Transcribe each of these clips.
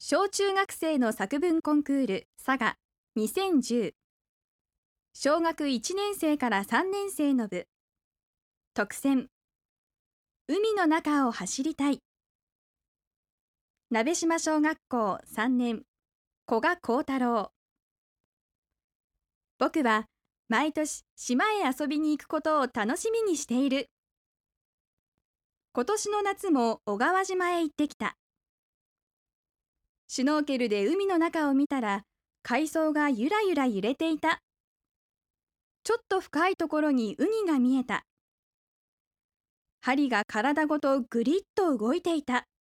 小中学生の作文コンクール佐賀2010小学1年生から3年生の部特選海の中を走りたい鍋島小学校3年古賀幸太郎。僕は毎年島へ遊びに行くことを楽しみにしている。今年の夏も小川島へ行ってきた。シュノーケルで海の中を見たら海藻がゆらゆら揺れていた。ちょっと深いところにウニが見えた。針が体ごとぐりっと動いていた。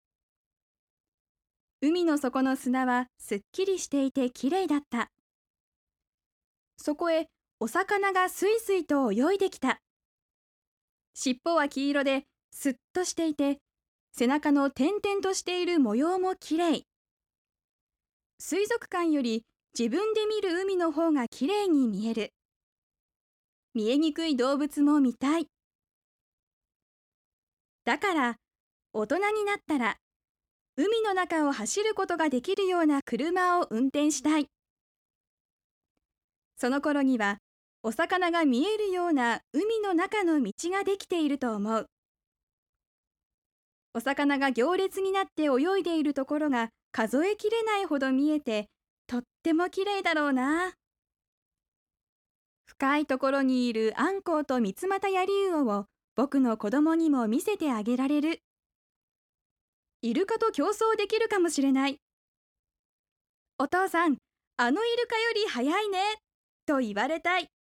海の底の砂はすっきりしていてきれいだった。そこへお魚がすいすいと泳いできた。尻尾は黄色ですっとしていて、背中の点々としている模様もきれい。水族館より自分で見る海の方がきれいに見える。見えにくい動物も見たい。だから大人になったら海の中を走ることができるような車を運転したい。その頃にはお魚が見えるような海の中の道ができていると思う。お魚が行列になって泳いでいるところが数えきれないほど見えて、とってもきれいだろうな。深いところにいるアンコウとミツマタヤリウオを僕の子供にも見せてあげられる。イルカと競争できるかもしれない。お父さん、あのイルカより速いね、と言われたい。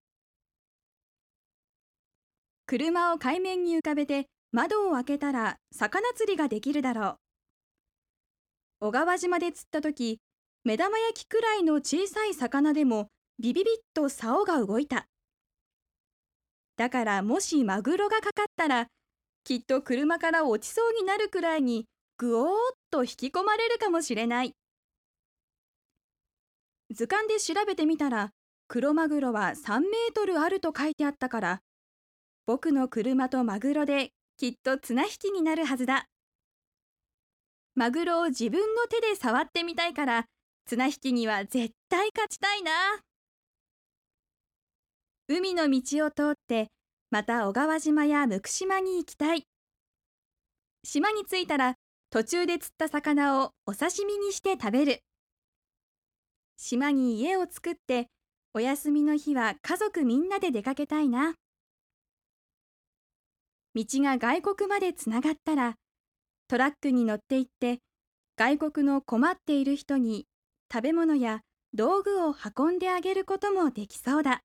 車を海面に浮かべて窓を開けたら魚釣りができるだろう。小川島で釣ったとき、目玉焼きくらいの小さい魚でもビビビッと竿が動いた。だからもしマグロがかかったら、きっと車から落ちそうになるくらいにぐおーっと引き込まれるかもしれない。図鑑で調べてみたら、クロマグロは3メートルあると書いてあったから、僕の車とマグロできっと綱引きになるはずだ。マグロを自分の手で触ってみたいから、綱引きには絶対勝ちたいな。海の道を通ってまた小川島や向島に行きたい。島に着いたら途中で釣った魚をお刺身にして食べる。島に家を作ってお休みの日は家族みんなで出かけたいな。道が外国までつながったらトラックに乗って行って外国の困っている人に食べ物や道具を運んであげることもできそうだ。